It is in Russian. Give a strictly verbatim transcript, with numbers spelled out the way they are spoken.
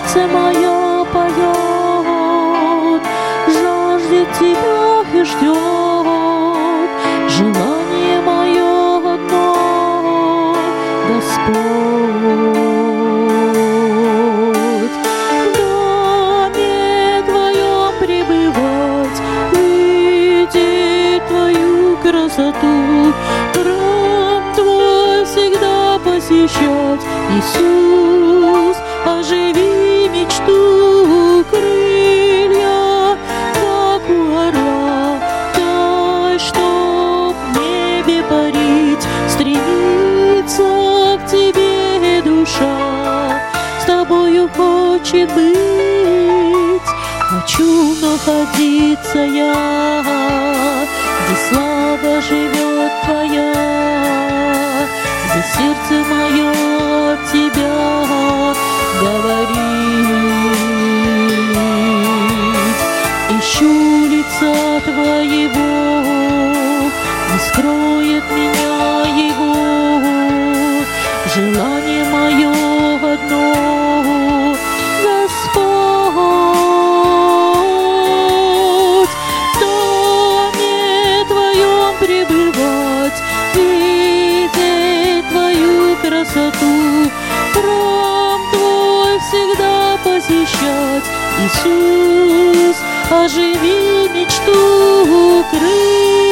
сердце мое поет, жаждет тебя и ждет. Желание мое одно, Господь. В доме Твоем пребывать, видеть Твою красоту, храм Твой всегда посещать. Иисус, оживи мечту, крылья, как у орла, дай, чтоб в небе парить, стремится к Тебе душа, с Тобою хочет быть. Хочу находиться я, где слава живет Твоя, где сердце мое от Тебя говорит. Ищу лица Твоего, не скроет меня Его. Желание мое одно, Господь. В доме Твоем пребывать, видеть Твою красоту, храм Твой всегда посещать. Иисус, оживи мечту, крылья,